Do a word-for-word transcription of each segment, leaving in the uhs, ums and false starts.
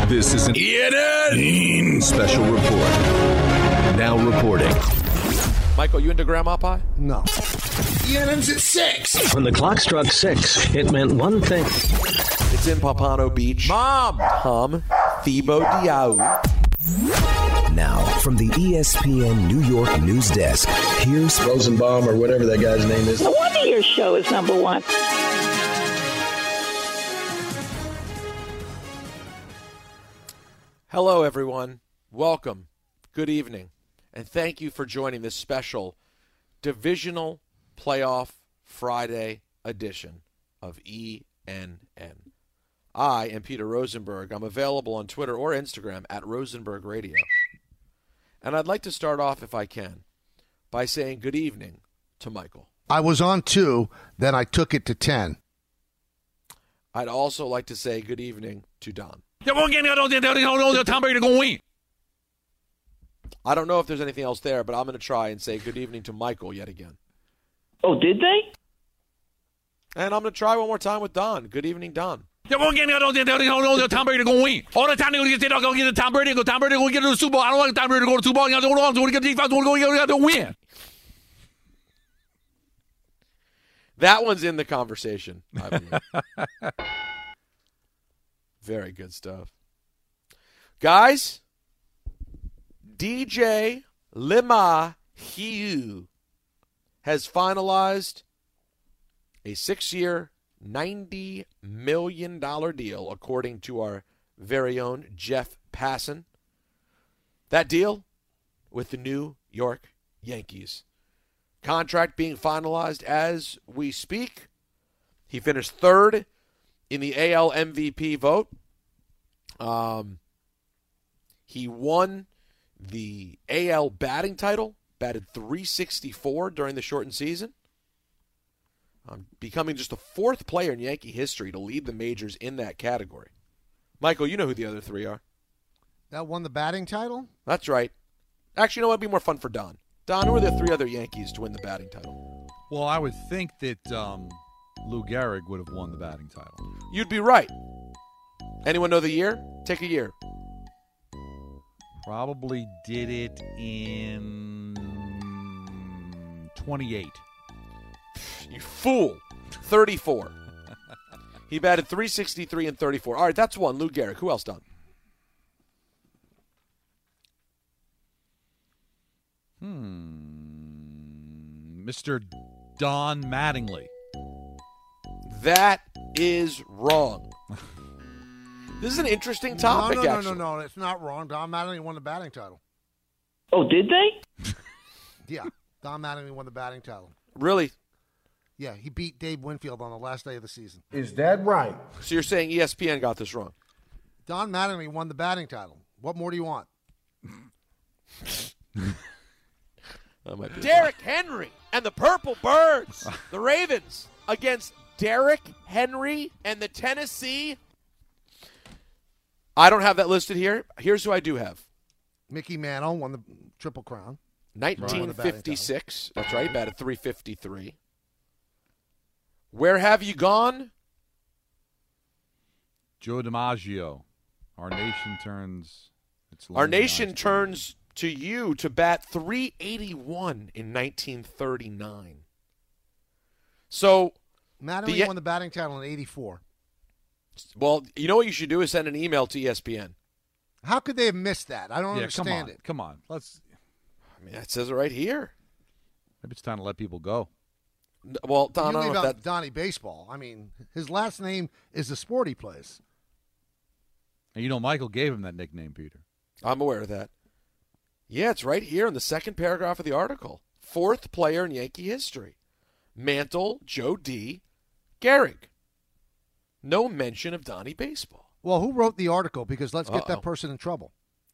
This is an E N N special report. Now reporting. Michael, you into grandma pie? No. E N N's at six. When the clock struck six, it meant one thing. It's in Pompano Beach. Mom! Tom Thibault Diaw. Now, from the E S P N New York news desk, here's Rosenbaum or whatever that guy's name is. No wonder your show is number one. Hello, everyone. Welcome. Good evening. And thank you for joining this special Divisional Playoff Friday edition of E N N. I am Peter Rosenberg. I'm available on Twitter or Instagram at Rosenberg Radio. And I'd like to start off, if I can, by saying good evening to Michael. I was on two, then I took it to ten. I'd also like to say good evening to Don. Tom Brady going to win. I don't know if there's anything else there, but I'm going to try and say good evening to Michael yet again. Oh, did they? And I'm going to try one more time with Don. Good evening, Don. Tom Brady going to win. All the time they're going to get to Tom Brady. Tom Brady going to get to the Super Bowl. I don't want Tom Brady to go to the Super Bowl. I don't want to get the defense. I want to win. That one's in the conversation, I believe. Very good stuff. Guys, D J LeMahieu has finalized a six-year, ninety million dollars deal, according to our very own Jeff Passan. That deal with the New York Yankees. Contract being finalized as we speak. He finished third in the A L M V P vote. Um, he won the A L batting title, batted three sixty-four during the shortened season. Um, becoming just the fourth player in Yankee history to lead the majors in that category. Michael, you know who the other three are. That won the batting title? That's right. Actually, you know what? It'd be more fun for Don. Don, who are the three other Yankees to win the batting title? Well, I would think that um, Lou Gehrig would have won the batting title. You'd be right. Anyone know the year? Take a year. Probably did it in twenty-eight. You fool. thirty-four. He batted three sixty-three and thirty-four. All right, that's one. Lou Gehrig. Who else, Don? Hmm. Mister Don Mattingly. That is wrong. This is an interesting topic, no, no, actually. No, no, no, no. It's not wrong. Don Mattingly won the batting title. Oh, did they? Yeah. Don Mattingly won the batting title. Really? Yeah, he beat Dave Winfield on the last day of the season. Is that right? So you're saying E S P N got this wrong? Don Mattingly won the batting title. What more do you want? Derrick Henry and the Purple Birds, the Ravens, against Derrick Henry and the Tennessee. I don't have that listed here. Here's who I do have. Mickey Mantle won the Triple Crown. nineteen fifty-six. That's right. He batted three fifty-three. Where have you gone? Joe DiMaggio. Our nation turns. Its Our nation turns to you to bat three eighty-one in nineteen thirty-nine. So, Mattingly the, won the batting title in eighty-four. Well, you know what you should do is send an email to E S P N. How could they have missed that? I don't yeah, understand come on, it. Come on. Let's. I mean, that says it right here. Maybe it's time to let people go. Well, Don, you I don't leave know if out that... Donnie Baseball. I mean, his last name is the sport he plays. And you know, Michael gave him that nickname, Peter. I'm aware of that. Yeah, it's right here in the second paragraph of the article. Fourth player in Yankee history. Mantle, Joe D., Gehrig. No mention of Donnie Baseball. Well, who wrote the article? Because let's get Uh-oh. that person in trouble.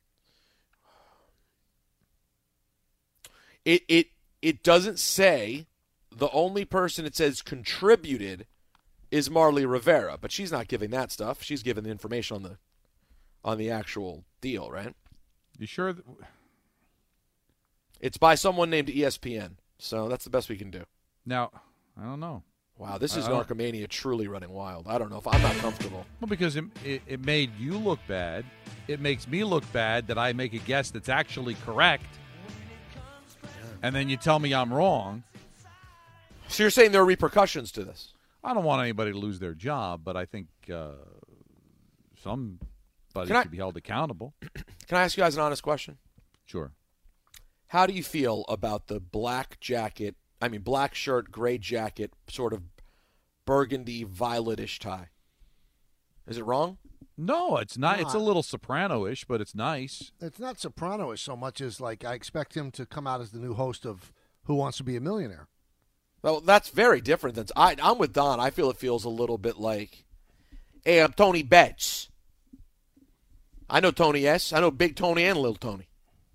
It it it doesn't say. The only person it says contributed is Marley Rivera, but she's not giving that stuff. She's giving the information on the on the actual deal, right? You sure? That... It's by someone named E S P N, so that's the best we can do. Now, I don't know. Wow, this is I Narcomania truly running wild. I don't know if I'm not comfortable. Well, because it, it, it made you look bad, it makes me look bad that I make a guess that's actually correct, and then you tell me I'm wrong. So you're saying there are repercussions to this? I don't want anybody to lose their job, but I think uh, somebody Can I- should be held accountable. Can I ask you guys an honest question? Sure. How do you feel about the black jacket, I mean black shirt, gray jacket, sort of burgundy, violetish tie? Is it wrong? No, it's not. No, It's a I- little soprano-ish, but it's nice. It's not soprano-ish so much as like I expect him to come out as the new host of Who Wants to Be a Millionaire. Well, that's very different than I. I'm with Don. I feel it feels a little bit like, hey, I'm Tony Betts. I know Tony S. I know Big Tony and Little Tony.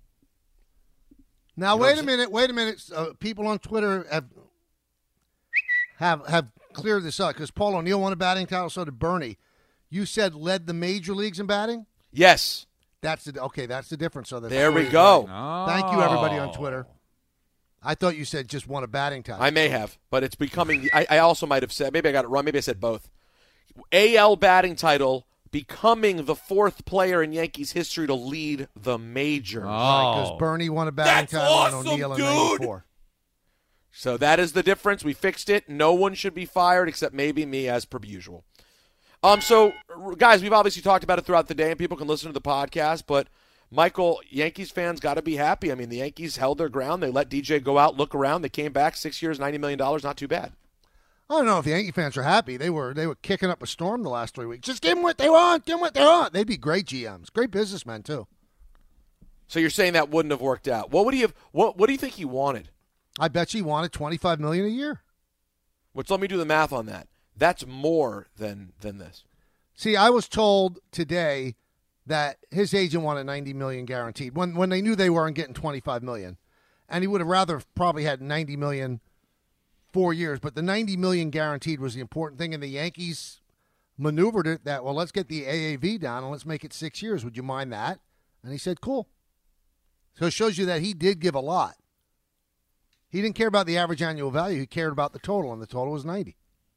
Now, You know wait what a I'm minute, wait a minute. Uh, people on Twitter have have have cleared this up because Paul O'Neill won a batting title, so did Bernie. You said led the major leagues in batting? Yes. That's the okay. That's the difference. So that's There we right. go. Thank you, everybody on Twitter. I thought you said just won a batting title. I may have, but it's becoming. I, I also might have said, maybe I got it wrong. Maybe I said both. A L batting title, becoming the fourth player in Yankees history to lead the majors. Because Oh. Bernie won a batting That's title awesome, and O'Neill in dude. ninety-four. So that is the difference. We fixed it. No one should be fired except maybe me, as per usual. Um. So, guys, we've obviously talked about it throughout the day, and people can listen to the podcast. But, Michael, Yankees fans got to be happy. I mean, the Yankees held their ground. They let D J go out, look around. They came back six years, ninety million dollars. Not too bad. I don't know if the Yankee fans are happy. They were they were kicking up a storm the last three weeks. Just give them what they want. Give them what they want. They'd be great G Ms, great businessmen too. So you're saying that wouldn't have worked out. What would he have? What What do you think he wanted? I bet you he wanted twenty-five million dollars a year. Which, let me do the math on that. That's more than than this. See, I was told today that his agent wanted ninety million dollars guaranteed when when they knew they weren't getting twenty-five million dollars. And he would have rather probably had ninety million dollars four years, but the ninety million dollars guaranteed was the important thing, and the Yankees maneuvered it that, well, let's get the A A V down and let's make it six years. Would you mind that? And he said, cool. So it shows you that he did give a lot. He didn't care about the average annual value. He cared about the total, and the total was ninety.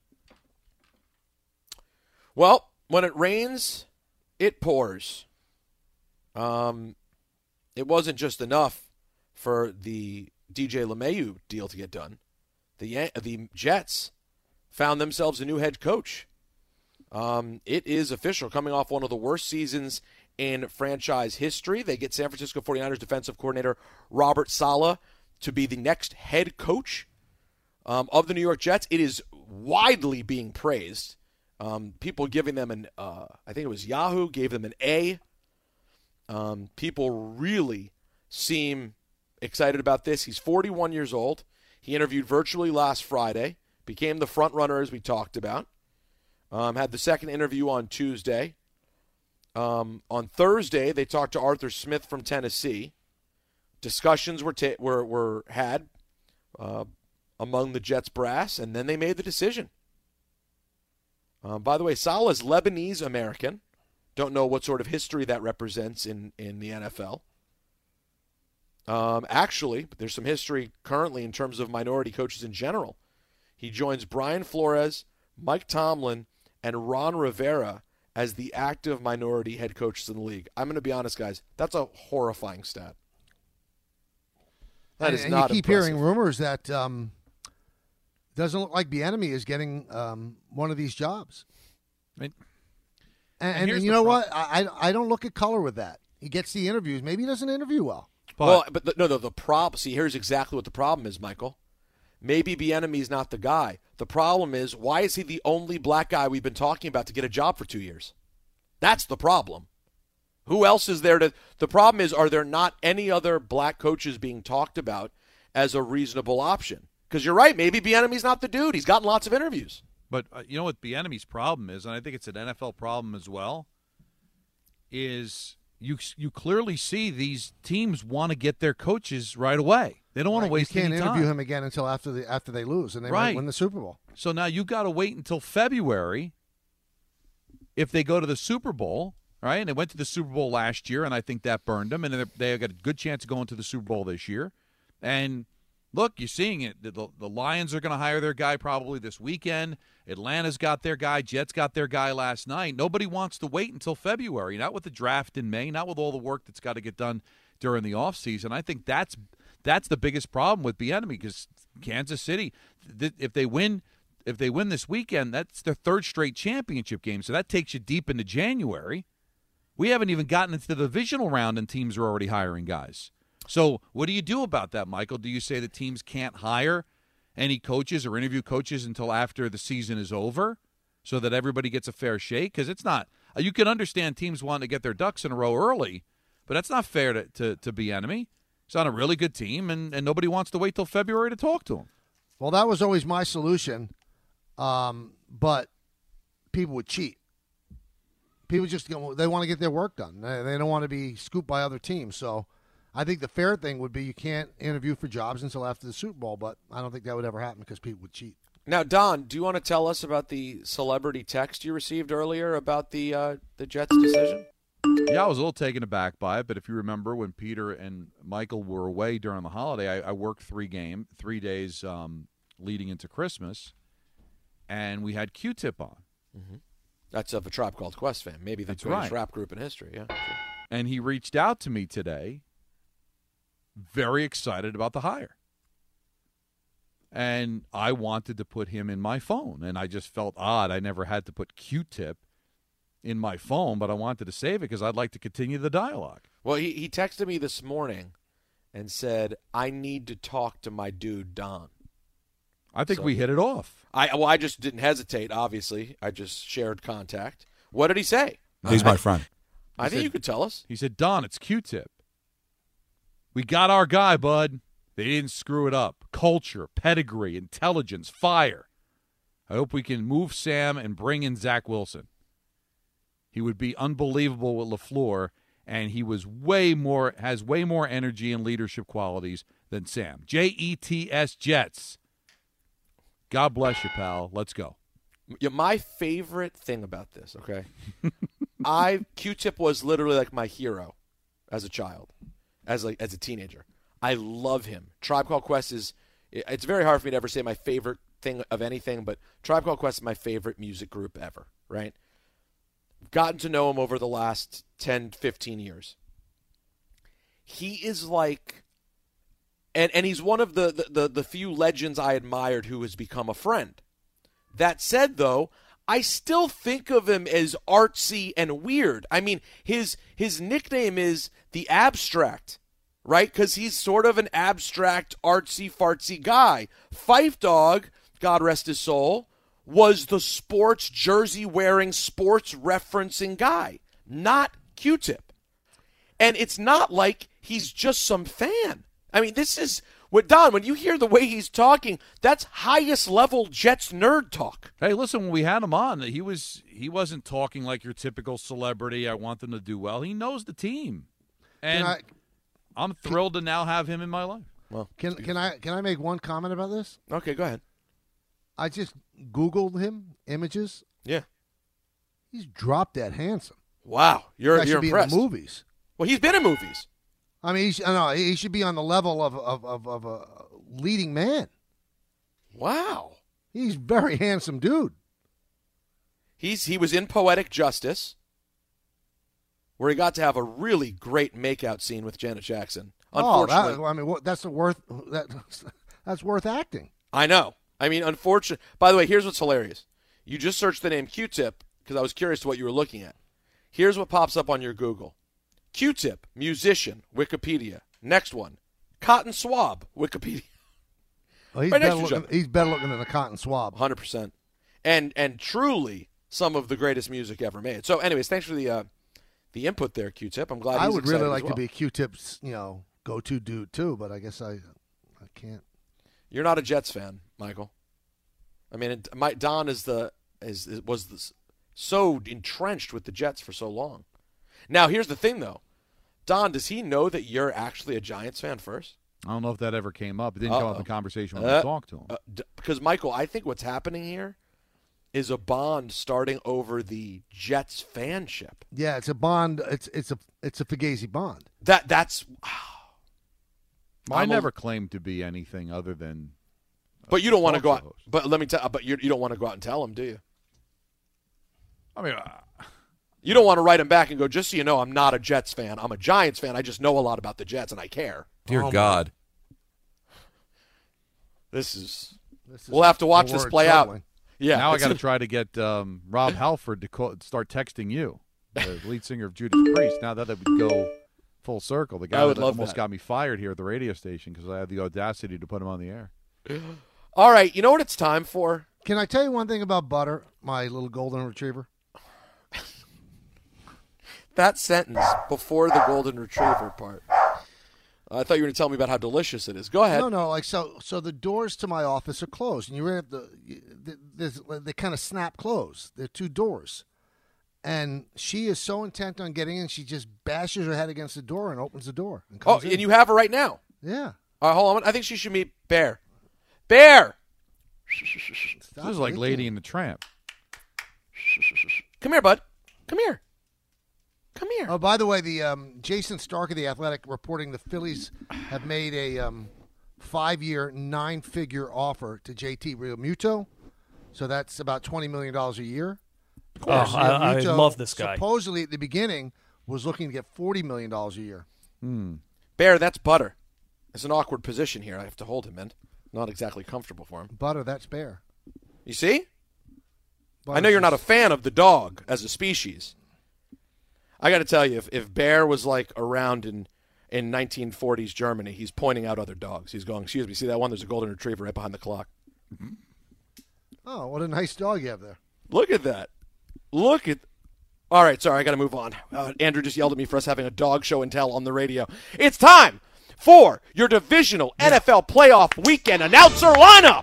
Well, when it rains, it pours. Um, it wasn't just enough for the D J LeMahieu deal to get done. The Yan- the Jets found themselves a new head coach. Um, it is official, coming off one of the worst seasons in franchise history. They get San Francisco forty-niners defensive coordinator Robert Saleh to be the next head coach um, of the New York Jets. It is widely being praised. Um, people giving them an, uh, I think it was Yahoo, gave them an A. Um, people really seem excited about this. He's forty-one years old. He interviewed virtually last Friday, became the front runner as we talked about. Um, had the second interview on Tuesday. Um, on Thursday, they talked to Arthur Smith from Tennessee. Discussions were ta- were were had uh, among the Jets brass, and then they made the decision. Um, by the way, Saleh's Lebanese American. Don't know what sort of history that represents in, in the N F L. Um, actually, there's some history currently in terms of minority coaches in general. He joins Brian Flores, Mike Tomlin, and Ron Rivera as the active minority head coaches in the league. I'm going to be honest, guys. That's a horrifying stat. That and, is and not you keep impressive. hearing rumors that um, doesn't look like Bieniemy is getting um, one of these jobs. And, And, and and, here's you the know pro- what? I, I I don't look at color with that. He gets the interviews. Maybe he doesn't interview well. But, well, but the, no, no. The problem. See, here's exactly what the problem is, Michael. Maybe Bieniemy is not the guy. The problem is, why is he the only black guy we've been talking about to get a job for two years? That's the problem. Who else is there to? The problem is, are there not any other black coaches being talked about as a reasonable option? Because you're right. Maybe Bieniemy's not the dude. He's gotten lots of interviews. But uh, you know what Bieniemy's problem is, and I think it's an N F L problem as well, is you you clearly see these teams want to get their coaches right away. They don't want Right, to waste you can't any interview time. him again until after the after they lose and they Right. might win the Super Bowl. So now you got to wait until February if they go to the Super Bowl, right? And they went to the Super Bowl last year, and I think that burned them. And they got a good chance of going to the Super Bowl this year. And Look, you're seeing it. The, the, the Lions are going to hire their guy probably this weekend. Atlanta's got their guy. Jets got their guy last night. Nobody wants to wait until February, not with the draft in May, not with all the work that's got to get done during the offseason. I think that's that's the biggest problem with Bieniemy, because Kansas City, th- if they win if they win this weekend, that's their third straight championship game, so that takes you deep into January. We haven't even gotten into the divisional round, and teams are already hiring guys. So what do you do about that, Michael? Do you say the teams can't hire any coaches or interview coaches until after the season is over so that everybody gets a fair shake? Because it's not – you can understand teams wanting to get their ducks in a row early, but that's not fair to, to, to Bieniemy. He's on a really good team, and, and nobody wants to wait till February to talk to him. Well, that was always my solution, um, but people would cheat. People just – they want to get their work done. They, they don't want to be scooped by other teams, so – I think the fair thing would be you can't interview for jobs until after the Super Bowl, but I don't think that would ever happen because people would cheat. Now, Don, do you want to tell us about the celebrity text you received earlier about the uh, the Jets' decision? Yeah, I was a little taken aback by it, but if you remember when Peter and Michael were away during the holiday, I, I worked three game, three days um, leading into Christmas, and we had Q-Tip on. Mm-hmm. That's of a Tribe Called Quest fan, maybe the That's greatest right. rap group in history. Yeah, sure. And he reached out to me today, very excited about the hire. And I wanted to put him in my phone, and I just felt odd. I never had to put Q-Tip in my phone, but I wanted to save it because I'd like to continue the dialogue. Well, he, he texted me this morning and said, I need to talk to my dude, Don. I think so, we hit it off. I Well, I just didn't hesitate, obviously. I just shared contact. What did he say? He's I, my friend. I He think said- you could tell us. He said, Don, it's Q-Tip. We got our guy, bud. They didn't screw it up. Culture, pedigree, intelligence, fire. I hope we can move Sam and bring in Zach Wilson. He would be unbelievable with LaFleur, and he was way more has way more energy and leadership qualities than Sam. J E T S Jets. God bless you, pal. Let's go. Yeah, my favorite thing about this, okay? I Q-Tip was literally like my hero as a child, as like as a teenager. I love him. Tribe Called Quest is it's very hard for me to ever say my favorite thing of anything, but Tribe Called Quest is my favorite music group ever, right? Gotten to know him over the last ten, fifteen years. He is like and and he's one of the the, the, the few legends I admired who has become a friend. That said, though, I still think of him as artsy and weird. I mean, his his nickname is the Abstract, right? Because he's sort of an abstract, artsy, fartsy guy. Fife Dog, God rest his soul, was the sports jersey-wearing, sports-referencing guy, not Q-Tip. And it's not like he's just some fan. I mean, this is... With Don, when you hear the way he's talking, that's highest level Jets nerd talk. Hey, listen, when we had him on, he was he wasn't talking like your typical celebrity. I want them to do well. He knows the team, and I, I'm thrilled to now have him in my life. Well, can can I can I make one comment about this? Okay, go ahead. I just Googled him, images. Yeah, he's drop dead handsome. Wow, you're That you're should be impressed. in the movies. Well, he's been in movies. I mean, he should, no, he should be on the level of of, of of a leading man. Wow, he's a very handsome dude. He's he was in Poetic Justice, where he got to have a really great makeout scene with Janet Jackson. Unfortunately, oh, that, I mean, what, that's a worth that that's worth acting. I know. I mean, unfortunately. By the way, here's what's hilarious. You just searched the name Q-Tip because I was curious to what you were looking at. Here's what pops up on your Google. Q-Tip, musician, Wikipedia. Next one, Cotton Swab, Wikipedia. Well, he's, Right better next to each looking, he's better looking than a cotton swab. one hundred percent. And and truly some of the greatest music ever made. So anyways, thanks for the uh, the input there, Q-Tip. I'm glad he's I would really excited like as well. to be Q-Tip's, you know, go-to dude too, but I guess I I can't. You're not a Jets fan, Michael. I mean, it, my, Don is the is, is was the, so entrenched with the Jets for so long. Now, here's the thing, though. Don, does he know that you're actually a Giants fan first? I don't know if that ever came up. It didn't Uh-oh. come up in conversation when Uh, I talked to him. Uh, d- because, Michael, I think what's happening here is a bond starting over the Jets fanship. Yeah, it's a bond. It's it's a it's a Fugazi bond. That that's I I'm a- never claimed to be anything other than. But you don't want to go talk out. show host. But let me tell. But you you don't want to go out and tell him, do you? I mean, uh, You don't want to write him back and go, just so you know, I'm not a Jets fan. I'm a Giants fan. I just know a lot about the Jets and I care. dear Oh, God. This is. This is We'll have to watch the this word play troubling. out. Yeah. Now I it's- got to try to get um, Rob Halford to call, start texting you, the lead singer of Judas Priest. Now that would go full circle. The guy I would that love almost that. got me fired here at the radio station because I had the audacity to put him on the air. All right. You know what it's time for? Can I tell you one thing about Butter, my little golden retriever? That sentence before the golden retriever part. I thought you were going to tell me about how delicious it is. Go ahead. No, no, like so. So the doors to my office are closed, and you have the, the, there's- they kind of snap closed. They're two doors, and she is so intent on getting in, she just bashes her head against the door and opens the door. And Oh, comes in. and you have her right now. yeah. All right, hold on. I think she should meet Bear. Bear, This is like Lady and the Tramp. come here, bud. Come here. Come here. Oh, by the way, the um, Jason Stark of the Athletic reporting the Phillies have made a um, five-year, nine-figure offer to J T Realmuto, so that's about twenty million dollars a year. Oh, I, I Realmuto love this guy. Supposedly, at the beginning, was looking to get forty million dollars a year. Hmm. Bear, that's Butter. It's an awkward position here. I have to hold him, and not exactly comfortable for him. Butter, that's Bear. You see? I Butter's know you're not a just- fan of the dog as a species. I got to tell you, if, if Bear was like around in, in nineteen forties Germany, he's pointing out other dogs. He's going, excuse me, see that one? There's a golden retriever right behind the clock. Oh, what a nice dog you have there. Look at that. Look at. All right, sorry, I got to move on. Uh, Andrew just yelled at me for us having a dog show and tell on the radio. It's time for your divisional N F L playoff weekend announcer lineup.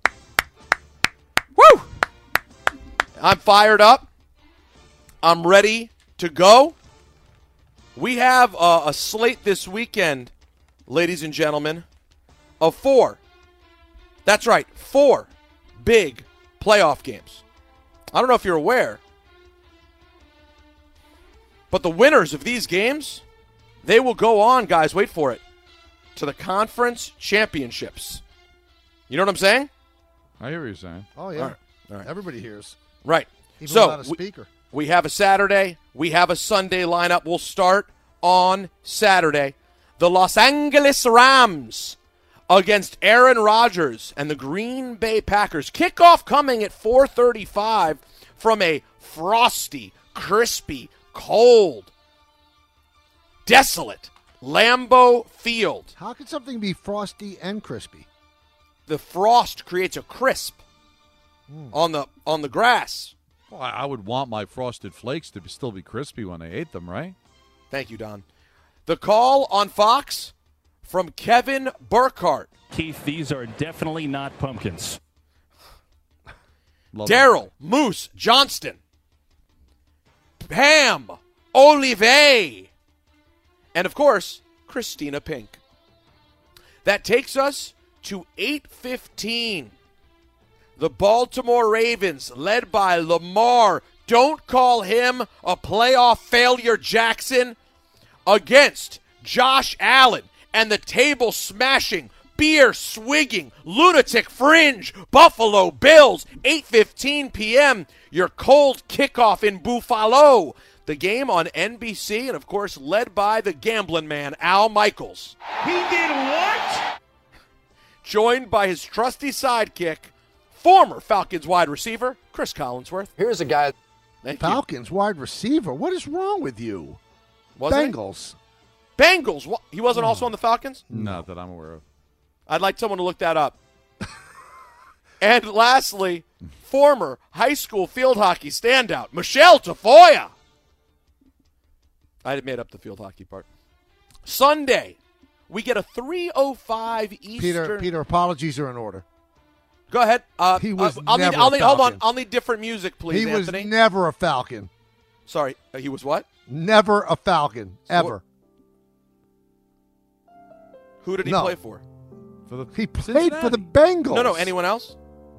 Woo! I'm fired up. I'm ready to go. We have uh, a slate this weekend, ladies and gentlemen, of four. That's right, four big playoff games. I don't know if you're aware, but the winners of these games, they will go on, guys, wait for it, to the conference championships. You know what I'm saying? I hear what you're saying. Oh, yeah. All right. All right. Everybody hears. Right. Even so without a we- speaker. We have a Saturday. We have a Sunday lineup. We'll start on Saturday. The Los Angeles Rams against Aaron Rodgers and the Green Bay Packers. Kickoff coming at four thirty-five from a frosty, crispy, cold, desolate Lambeau Field. How can something be frosty and crispy? The frost creates a crisp on the on the grass. Well, I I would want my Frosted Flakes to be, still be crispy when I ate them, right? Thank you, Don. The call on Fox from Kevin Burkhardt. Keith, these are definitely not pumpkins. Love it. Daryl Moose Johnston. Pam Olive. And, of course, Christina Pink. That takes us to eight fifteen. The Baltimore Ravens, led by Lamar, don't call him a playoff failure, Jackson, against Josh Allen and the table-smashing, beer-swigging, lunatic fringe Buffalo Bills, eight fifteen p.m., your cold kickoff in Buffalo. The game on N B C, and, of course, led by the gambling man, Al Michaels. He did what? Joined by his trusty sidekick, former Falcons wide receiver, Chris Collinsworth. Here's a guy. Thank you. Falcons wide receiver. What is wrong with you? Wasn't he? Bengals. Bengals. Wha- He wasn't also on the Falcons? Not that I'm aware of. I'd like someone to look that up. And lastly, former high school field hockey standout, Michelle Tafoya. I made up the field hockey part. Sunday, we get a three oh five Eastern. Peter, Peter, apologies are in order. Go ahead. Uh, He was uh, I'll never need, I'll a need, hold on. Falcon. I'll need different music, please, he Anthony. was never a Falcon. Sorry, uh, he was what? Never a Falcon, So ever. Who did he No. play for? For the He played for the Bengals. No, no. Anyone else?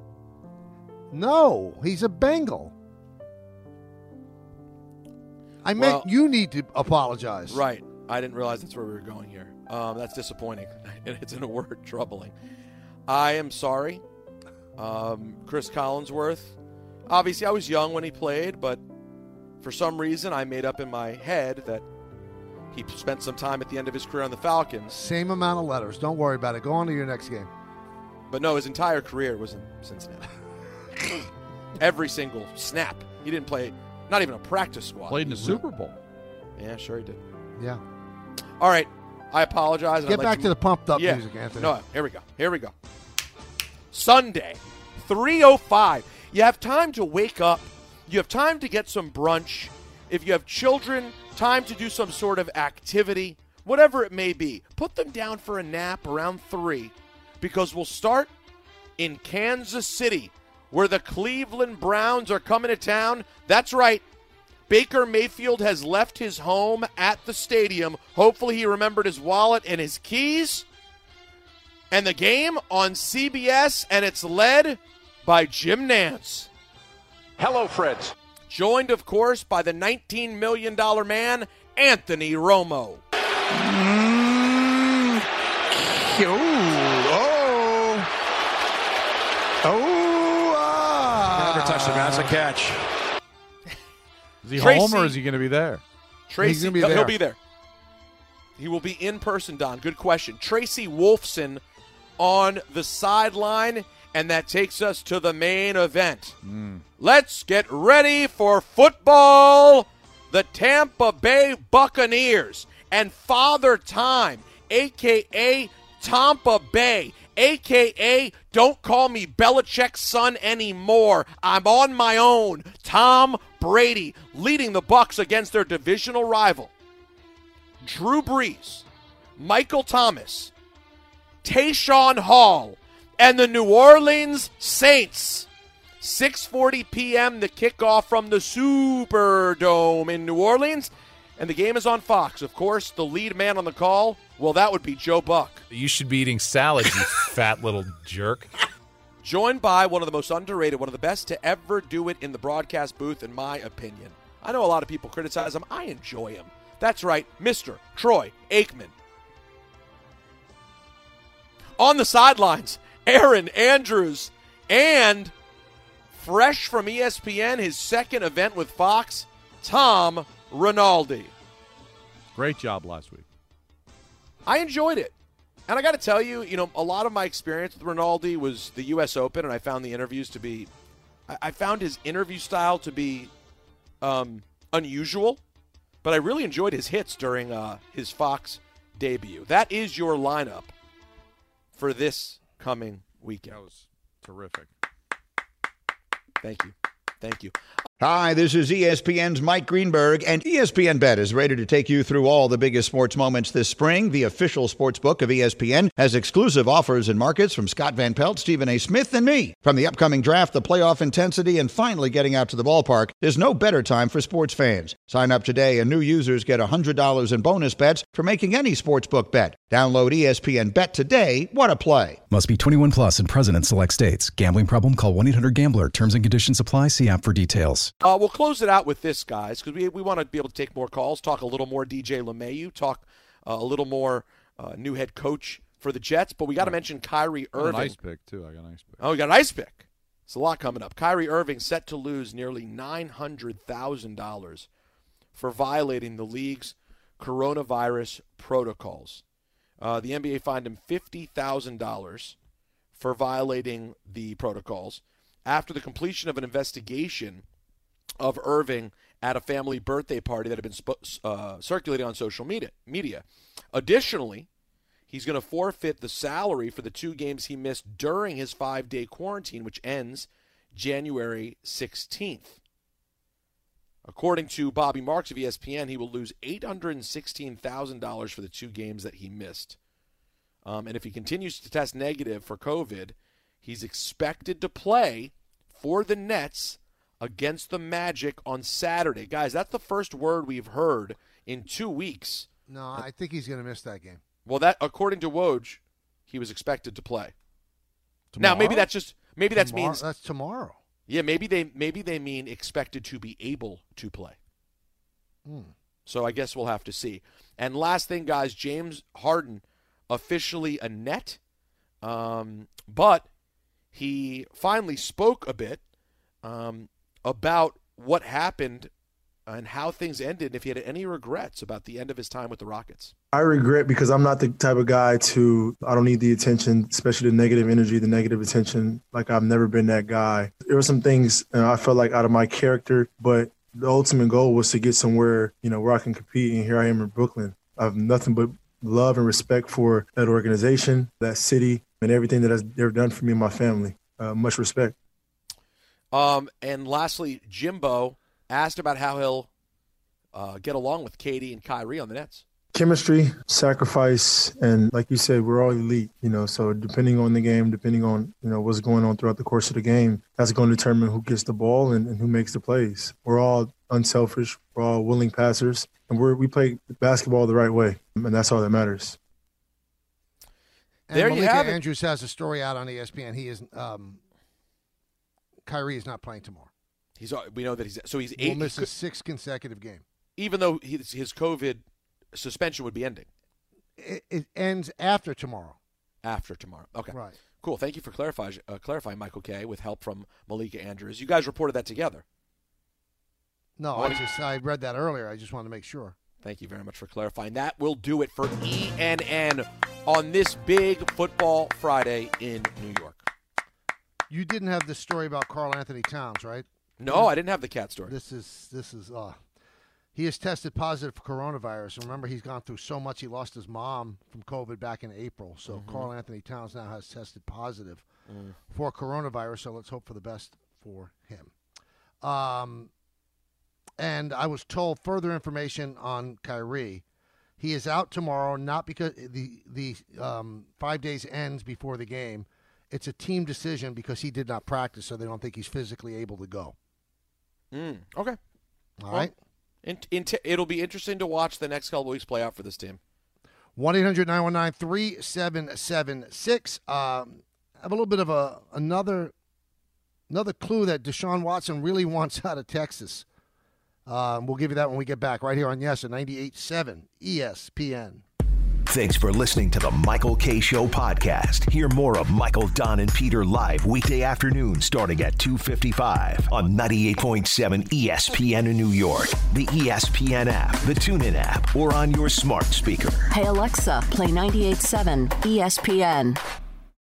No, he's a Bengal. I meant Well- you need to apologize. Right. I didn't realize that's where we were going here. Um, that's disappointing. And it's in a word, troubling. I am sorry. Um, Chris Collinsworth. Obviously, I was young when he played, but for some reason, I made up in my head that he spent some time at the end of his career on the Falcons. Same amount of letters. Don't worry about it. Go on to your next game. But no, his entire career was in Cincinnati. Every single snap. He didn't play, not even a practice squad. Played in the Super Bowl. Yeah, sure he did. Yeah. All right. I apologize. Get I'd like back to, to the pumped up yeah. music, Anthony. No, here we go. Here we go. Sunday, three oh five. You have time to wake up. You have time to get some brunch. If you have children, time to do some sort of activity, whatever it may be. Put them down for a nap around three because we'll start in Kansas City where the Cleveland Browns are coming to town. That's right. Baker Mayfield has left his home at the stadium. Hopefully he remembered his wallet and his keys. And the game on C B S, and it's led by Jim Nantz. Hello, friends. Joined, of course, by the nineteen million dollars man, Anthony Romo. Mm. Oh. Oh. Ah. Never touched him. That's a catch. Is he Tracy, home or is he going to be there? Tracy, He's gonna be he'll, there. he'll be there. He will be in person, Don. Good question. Tracy Wolfson on the sideline, and that takes us to the main event. Mm. Let's get ready for football. The Tampa Bay Buccaneers and Father Time, a k a. Tampa Bay, a k a don't call me Belichick's son anymore. I'm on my own. Tom Brady leading the Bucs against their divisional rival. Drew Brees, Michael Thomas, Tayshaun Hall, and the New Orleans Saints. six forty p.m. the kickoff from the Superdome in New Orleans. And the game is on Fox. Of course, the lead man on the call, well, that would be Joe Buck. You should be eating salad, you fat little jerk. Joined by one of the most underrated, one of the best to ever do it in the broadcast booth, in my opinion. I know a lot of people criticize him. I enjoy him. That's right, Mister Troy Aikman. On the sidelines, Aaron Andrews. And fresh from E S P N, his second event with Fox, Tom Rinaldi. Great job last week. I enjoyed it. And I got to tell you, you know, a lot of my experience with Rinaldi was the U S Open, and I found the interviews to be, I found his interview style to be um, unusual, but I really enjoyed his hits during uh, his Fox debut. That is your lineup for this coming weekend. That was terrific. Thank you. Thank you. Hi, this is E S P N's Mike Greenberg, and E S P N Bet is ready to take you through all the biggest sports moments this spring. The official sports book of E S P N has exclusive offers and markets from Scott Van Pelt, Stephen A. Smith, and me. From the upcoming draft, the playoff intensity, and finally getting out to the ballpark, there's no better time for sports fans. Sign up today, and new users get one hundred dollars in bonus bets for making any sportsbook bet. Download E S P N Bet today. What a play. Must be twenty-one plus and present in select states. Gambling problem? Call one eight hundred gambler. Terms and conditions apply. See app for details. Uh, we'll close it out with this, guys, because we, we want to be able to take more calls, talk a little more D J LeMahieu, talk uh, a little more uh, new head coach for the Jets, but we got to mention Kyrie I got Irving. an ice pick, too. I got an ice pick. Oh, you got an ice pick. It's a lot coming up. Kyrie Irving set to lose nearly nine hundred thousand dollars for violating the league's coronavirus protocols. Uh, the N B A fined him fifty thousand dollars for violating the protocols after the completion of an investigation of Irving at a family birthday party that had been sp- uh, circulating on social media. media. Additionally, he's going to forfeit the salary for the two games he missed during his five-day quarantine, which ends January sixteenth. According to Bobby Marks of E S P N, he will lose eight hundred sixteen thousand dollars for the two games that he missed. Um, and if he continues to test negative for COVID, he's expected to play for the Nets against the Magic on Saturday. Guys, that's the first word we've heard in two weeks. No, I think he's going to miss that game. Well, that according to Woj, he was expected to play. Tomorrow? Now, maybe that's just maybe that means that's tomorrow. Yeah, maybe they maybe they mean expected to be able to play. Hmm. So I guess we'll have to see. And last thing, guys, James Harden officially a net, um, but he finally spoke a bit um, about what happened and how things ended, if he had any regrets about the end of his time with the Rockets. I regret because I'm not the type of guy to, I don't need the attention, especially the negative energy, the negative attention. Like, I've never been that guy. There were some things uh, I felt like out of my character, but the ultimate goal was to get somewhere, you know, where I can compete, and here I am in Brooklyn. I have nothing but love and respect for that organization, that city, and everything that has, they've done for me and my family. Uh, much respect. Um, and lastly, Jimbo asked about how he'll uh, get along with K D and Kyrie on the Nets. Chemistry, sacrifice, and like you said, we're all elite, you know, so depending on the game, depending on, you know, what's going on throughout the course of the game, that's going to determine who gets the ball and, and who makes the plays. We're all unselfish, we're all willing passers, and we're, we play basketball the right way, and that's all that matters. And there Malika you have Andrews it. has a story out on E S P N. He is um, Kyrie is not playing tomorrow. He's we know that he's so he's We'll eight. miss a sixth consecutive game, even though his, his COVID suspension would be ending. It, it ends after tomorrow. After tomorrow, okay, right? Cool. Thank you for clarifying, uh, clarifying, Michael K. With help from Malika Andrews. You guys reported that together. No, Oh, I just I read that earlier. I just wanted to make sure. Thank you very much for clarifying. That will do it for E N N on this big football Friday in New York. You didn't have the story about Karl Anthony Towns, right? No, I didn't have the cat story. This is this is uh he has tested positive for coronavirus. Remember, he's gone through so much. He lost his mom from COVID back in April. So Mm-hmm. Karl Anthony Towns now has tested positive Mm. for coronavirus. So let's hope for the best for him. Um, and I was told further information on Kyrie. He is out tomorrow, not because the the um, five days ends before the game. It's a team decision because he did not practice, so they don't think he's physically able to go. Mm, okay. All well, right. In, in t- it'll be interesting to watch the next couple of weeks play out for this team. one eight hundred nine one nine three seven seven six. Um, I have a little bit of a another another clue that Deshaun Watson really wants out of Texas. Um, we'll give you that when we get back right here on Yes at ninety-eight point seven E S P N. Thanks for listening to the Michael K. Show podcast. Hear more of Michael, Don, and Peter live weekday afternoons starting at two fifty-five on ninety-eight point seven E S P N in New York, the E S P N app, the TuneIn app, or on your smart speaker. Hey, Alexa, play ninety-eight point seven E S P N.